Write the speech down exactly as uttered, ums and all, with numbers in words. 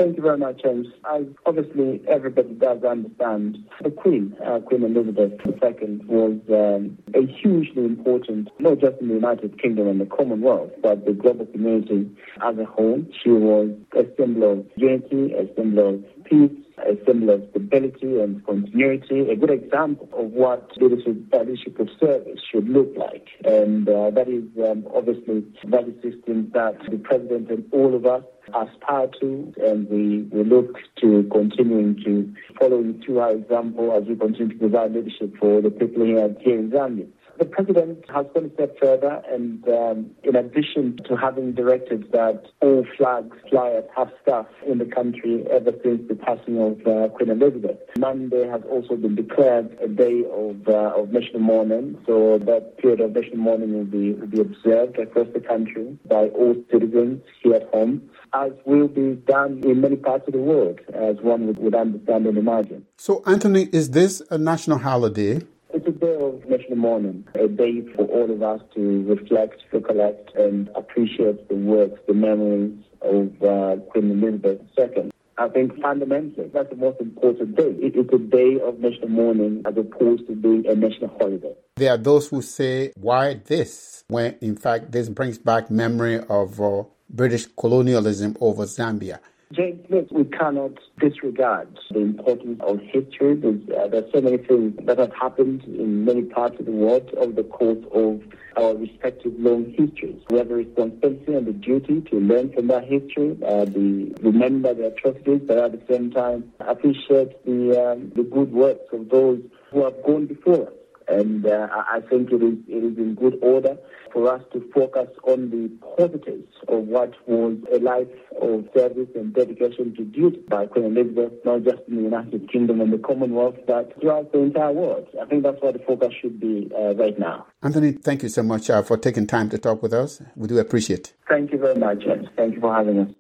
Thank you very much, James. As obviously everybody does understand, the Queen, uh, Queen Elizabeth the Second, was um, a hugely important, not just in the United Kingdom and the Commonwealth, but the global community as a whole. She was a symbol of unity, a symbol of peace, a symbol of stability and continuity, a good example of what leadership, leadership of service should look like. And uh, that is um, obviously value system that the President and all of us aspire to, and we, we look to continuing to follow through our example as we continue to provide leadership for the people here, here in Zambia. The President has gone a step further, and um, in addition to having directed that all flags fly at half-staff in the country ever since the passing of uh, Queen Elizabeth, Monday has also been declared a day of uh, of national mourning. So that period of national mourning will be will be observed across the country by all citizens here at home, as will be done in many parts of the world, as one would, would understand and imagine. So, Anthony, is this a national holiday? It's a day of national mourning, a day for all of us to reflect, recollect, and appreciate the works, the memories of uh, Queen Elizabeth the Second. I think fundamentally that's the most important day. It, it's a day of national mourning as opposed to being a national holiday. There are those who say, why this? When in fact this brings back memory of uh, British colonialism over Zambia. James, look, we cannot disregard the importance of history. There's, uh, there's so many things that have happened in many parts of the world over the course of our respective long histories. We have a responsibility and the duty to learn from that history, uh, the, remember the atrocities, but at the same time appreciate the, um, the good works of those who have gone before us. And uh, I think it is it is in good order for us to focus on the positives of what was a life of service and dedication to duty by Queen Elizabeth, not just in the United Kingdom and the Commonwealth, but throughout the entire world. I think that's what the focus should be uh, right now. Anthony, thank you so much uh, for taking time to talk with us. We do appreciate it. Thank you very much, James. Thank you for having us.